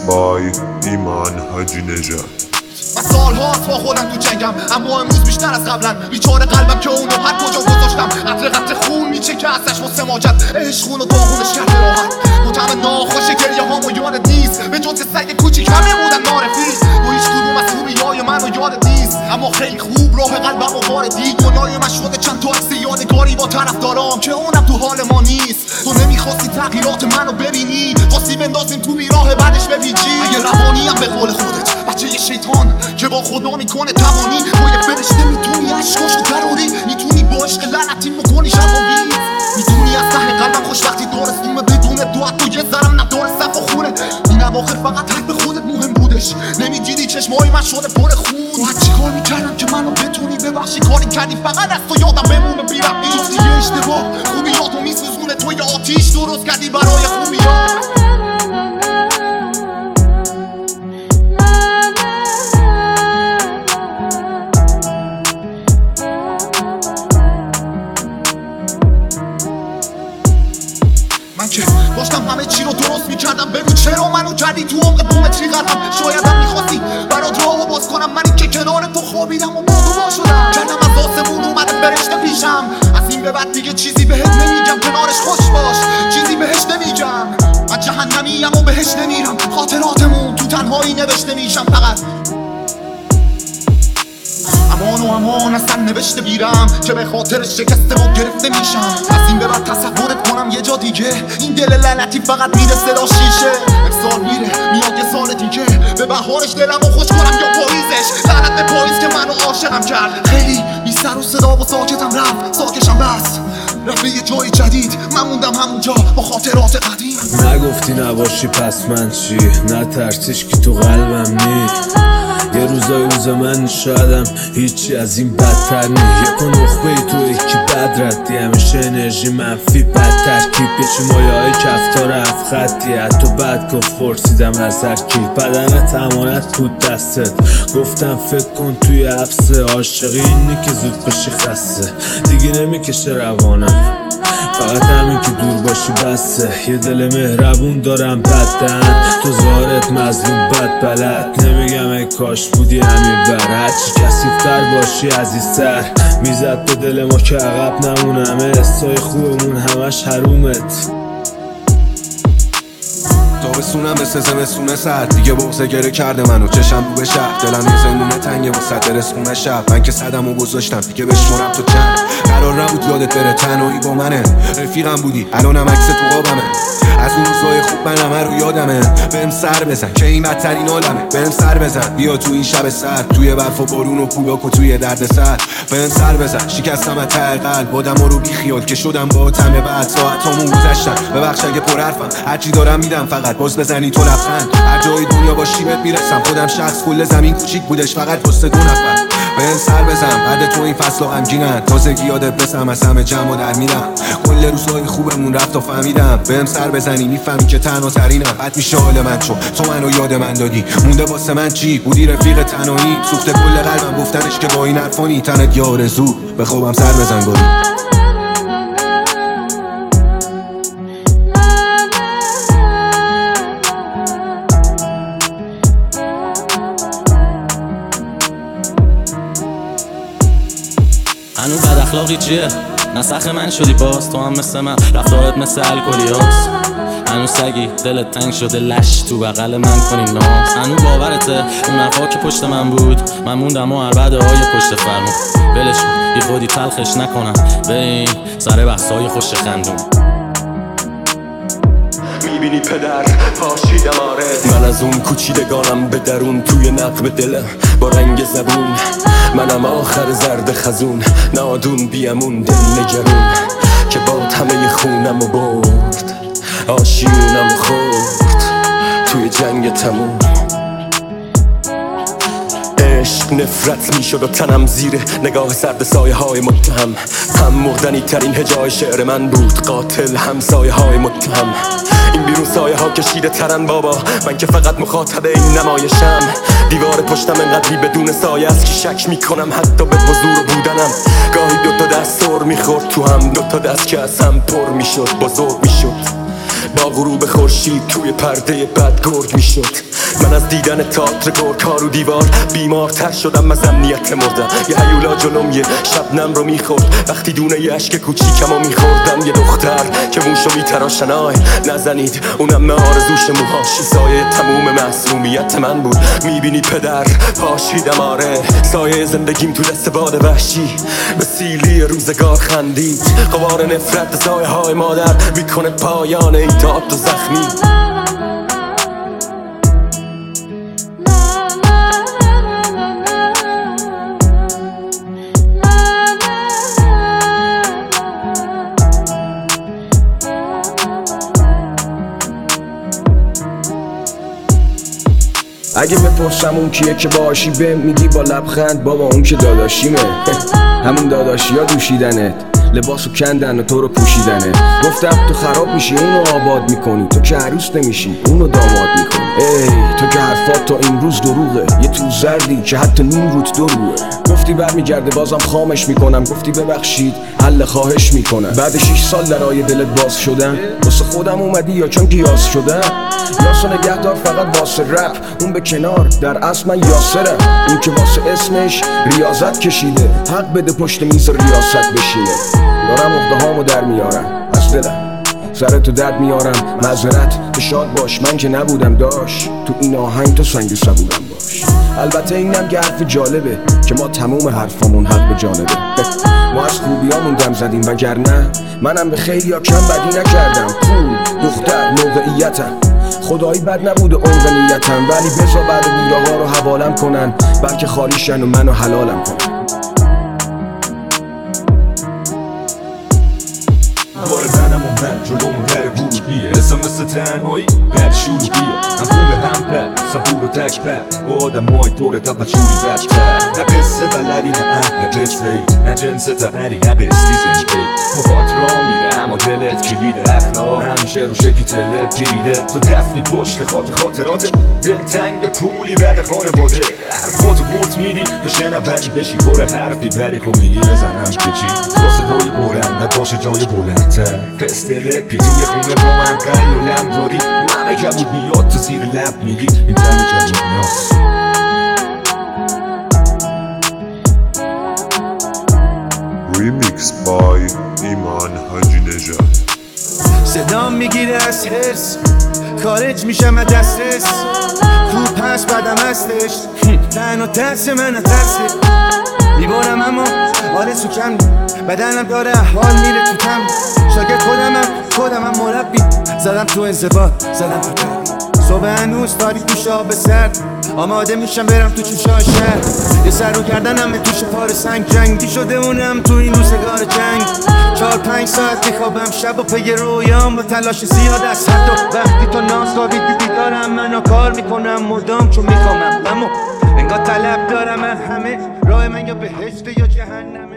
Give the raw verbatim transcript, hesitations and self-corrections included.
بای ایمان حاجی نژاد. من سالهاست با خودم تو جنگم، اما امروز بیشتر از قبلا بیچاره قلبم که اونو هر کجا گذاشتم قطره قطره خون میچکه ازش واسه ماجد. عشق خون و داغونش کرده راحت، مطمئن ناخوش گریه هامو یادت نیست، به جز سگ کوچیک همه بودن معرفیست. تو هیچ کدوم از خوبیای منو یادت نیست، اما خیلی خوب راه قلبم رو واردی. گناه من شده چند تا عکس یادگاری با طرفدارام که اونم تو حال ما نیست. تو نمیخواستی تغییرات منو ببینی، خواستی بندازیم تو بیراه بعدش بپیچی. اگه روانیم به قول خودت بچه یه شیطان که با خدا میکنه توانی، با یه فرشته میتونی عشقاشو تروری، میتونی با عشق لعنتی مکنی شفاوی، میتونی از ته قلبم خوشبختی دارستیمه بدون دعا تو یه ذرم نداره صف و خونه. این اواخر فقط حق به خودت مهم بودش، نمیدیدی چشمای من شده پر خون. تو هر چی کار میکردم که منو بتونی ببخشی، کاری کردی فقط از تو یادم بمونه بیرم. این جفتی یه اشتباه خوبیاتو میسوزونه، تو یه آتیش درست کردی برای خوبیات. من که داشتم همه چی رو درست میکردم، بگو چرا منو کردی تو عمق بومتری قدم. شایدم میخواستی برات راهو باز کنم، منی که کنار تو خوابیدم و موضوع شدم. کردم از آسمون اومده فرشته پیشم، از این به بعد دیگه چیزی بهت نمیگم، کنارش خوش باش چیزی بهش نمیگم. من جهنمیم و بهش نمیرم، خاطراتمون تو تنهایی نوشته میشم فقط. امان و امان اصلا نوشته بیرم که به خاطر شکسته و گرفته میشم. از این به بعد تصورت کنم یه جا دیگه، این دل لعنتی فقط میره صدا شیشه. یک سال میره میاد یه سال دیگه، به بهارش دلم رو خوش کنم یا پاییزش. لعنت به پاییز که منو عاشقم کرد، خیلی بی سر و صدا و ساکتم رفت، ساکشم بس رفت به یه جای جدید، من موندم همونجا با خاطرات قدیم. نگفتی نباشی پس من چی؟ نترسیش که تو قلبم نی. یه روزای روز من شایدم هیچی از این بدتر نی. یک نخبه تو یکی بد ردی، همیشه انرژی منفی بد ترکیب، پیچی مایه های کفتار هفت خطی. حتی بد گفت پرسیدم از هر کی، بدنت امانت بود دستت، گفتم فکر کن توی حبسه. عاشقی اینی که زود بشی خسته، دیگه نمیکشه روانم، فقط همین که دور باشی بسه. یه دل مهربون دارم بدن، تو ظاهرت مظلوم بد بلد. نمیگم ای کاش بودی همین بر، هرچی کثیف‌تر باشی عزیزتر میزد به دل ما که عقب نمونم. حسای خوبمون همش حرومت. تابستونم مثل زمستونه سرد، دیگه بغضه گره کرده منو چشم رو به شهر. دلم یه زندونه تنگه وسط رسخونه شب، من که صدمو گذاشتم دیگه بشمرم تو چند. قرار نبود یادت بره تنهایی با منه، رفیقم بودی الانم عکس تو قابمه. از اون روزای خوب من همه رو یادمه، بهم سر بزن که این بدترین عالمه. بهم سر بزن بیا تو این شب سرد، توی برف و بارون و پولاک و توی درد سر. بهم سر بزن شکستم از ته قلب، آدما رو بی خیال که شدم با تمه. بعد ساعتامون گذشتن، ببخش اگه پر حرفم، هرچی دارم میدم فقط باز بزنی تو لبخند. هر جای دنیا باشی بهت میرسم، خودم شخص کل زمین کوچیک بودش فقط واسه دو نفر. بهم سر بزن بعد تو این فصلا غمگینن، تازگی یادت بسم از همه جمع در میرم. کل روزای خوبمون رفت و فهمیدم، بهم سر بزنی میفهمی که تنها ترینم. بد میشه حال من چون تو منو یاد من دادی، مونده واسه من چی؟ بودی رفیق تنهایی، سوخته کل قلبم گفتنش که با این حرفانی. تنت یا آرزو به خوابم سر بزن گاری. هنو بد اخلاقی چیه؟ نسخ من شدی باز، تو هم مثل من رفتارت مثل الکلی هاست. هنو سگی دلت تنگ شده لش تو بغل من کنی ناز. هنو باورته اون حرفا که پشت من بود، من موندم و عربده های پشت فرمون. ولش بی خودی تلخش نکنم به این سر بحثای خوش خندون. میبینی پدر پاشیدم آره، من از اون کوچیدگانم به درون، توی نقب دلم با رنگ زبون. منم آخر زرد خزون، نادون بیامون دل نگرون، که باد همه خونم و برد، آشیونم خورد توی جنگ تموم. عشق نفرت میشد و تنم زیر نگاه سرد سایه های متهم. هم مردنی ترین هجای شعر من بود، قاتل همسایه های متهم. این بیرون سایه ها کشیده ترن بابا، من که فقط مخاطب این نمایشم. دیوار پشتم انقدری بدون سایه است که شک میکنم حتی به حضور بودنم. گاهی دوتا دست سر میخورد تو هم، دوتا دست که از هم پر میشد بزرگ میشد. با غروب خورشید توی پرده بد گرگ میشد. من از دیدن تئاتر گرگ‌ها رو دیوار بیمارتر شدم از امنیت مردم. یه هیولا جلوم یه شبنم رو میخورد وقتی دونه یه عشق کوچیکم رو میخوردم. یه دختر که موشو میتراشن آی نزنید اونم نه آرزوش موهاش سایه تموم معصومیت من بود. میبینی پدر پاشیدم آره سایه زندگیم تو دست باد وحشی به سیلی روزگار خندید. غبار نفرت سایه های مادر میکنه پایان این تئاتر زخمی. اگه بپرسم اون کیه که باشی بهم میگی با لبخند بابا اون که داداشیمه. همون داداشی ها دوشیدنت لباسو کندن و تو رو پوشیدنه. گفتم تو خراب میشی اونو آباد میکنی تو که عروس نمیشی اونو داماد میکنی. ای تو که حرفات تا امروز دروغه یه تو زردی که حتی نیم روت دو روه. گفتی برمیگرده بازم خامش میکنم گفتی ببخشید حل خواهش میکنم. بعد شیش سال درای دلت باز شدم واسه خودم اومدی یا چون گیاس شدم. یاسو نگهدار فقط واسه رپ اون به کنار در اصل من یاسرم. اون که واسه اسمش ریاضت کشیده حق بده پشت میز ریاست بشینه. دارم عقده هامو در میارم از دلم سرتو درد میارم معذرت تو شاد باش من که نبودم داش تو این آهنگ تو سنگ سبودم باش. البته اینم که حرف جالبه که ما تموم حرفامون حق به جانبه. ما از خوبیامون دم زدیم وگرنه منم به خیلی ها کم بدی نکردم. پول دختر موقعیتم خدایی بد نبود و عمق نیتم ولی بزا بعد بیره ها رو حوالم کنن بلکه خالیشن و منو حلالم کنن. بار منم و من جلومون در ورودیه حسم مثل تنهایی بد شروعیه. هم پول هم پد صبور و تک پد با آدم های طور تا بچوری بدتر. نه قصه بلدی نه اهل قصه ای نه جنس تقری نه بستی زنگی مفات را میره اما دلت کلید اخلاق همیشه رو شکی تلت گیریده. تو دفنی پشت خاطر خاطرات دل تنگ پولی بد خانه باده. حرفاتو برد میدی تو شنبنی بشی پر حرفی بری خب میگی بزنم که چی با صدای بلند باشه جای بلندتر. پستله پی توی خونه با من قلی و لم داری همه کبود میاد تو زیر لب میگی این دم جدید نیاز. Remix by ایمان حاجی نژاد. صدام میگیره از حرس خارج میشم از دسترس تو پس بدم هستش تنها ترس من ترسه میبارم اما آرزو کم بدنم داره احوال میره تو کم شاگرد خودمم خودمم مربی زدم تو انضباط زدم تو تربی صبح هنوز تاریک میشه آب سرد آماده میشم برم تو چوشای شهر یه سر رو کردنم به توش پار سنگ جنگی شده اونم تو این روزگار جنگ. چهار پنج ساعت میخوابم شب و پی رویام با تلاش زیاد از حد و وقتی تو ناصابی بیدارم منو کار میکنم مدام چون میخوامم اما انگاه طلب دارم همه راه من یا بهشت یا جهنمه.